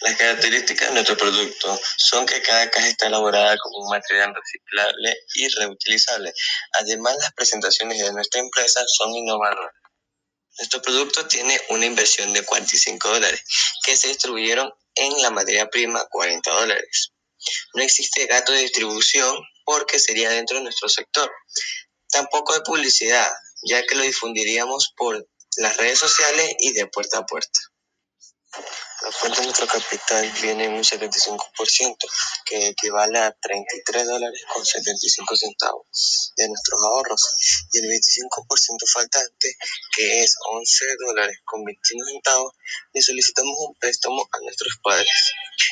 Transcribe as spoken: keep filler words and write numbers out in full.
Las características de nuestro producto son que cada caja está elaborada con un material reciclable y reutilizable. Además, las presentaciones de nuestra empresa son innovadoras. Nuestro producto tiene una inversión de cuarenta y cinco dólares, que se distribuyeron en la materia prima cuarenta dólares. No existe gasto de distribución porque sería dentro de nuestro sector. Tampoco hay publicidad, ya que lo difundiríamos por las redes sociales y de puerta a puerta. La fuente de nuestro capital viene en un setenta y cinco por ciento, que equivale a treinta y tres dólares con setenta y cinco centavos de nuestros ahorros, y el veinticinco por ciento faltante, que es once dólares con veintiuno centavos, le solicitamos un préstamo a nuestros padres.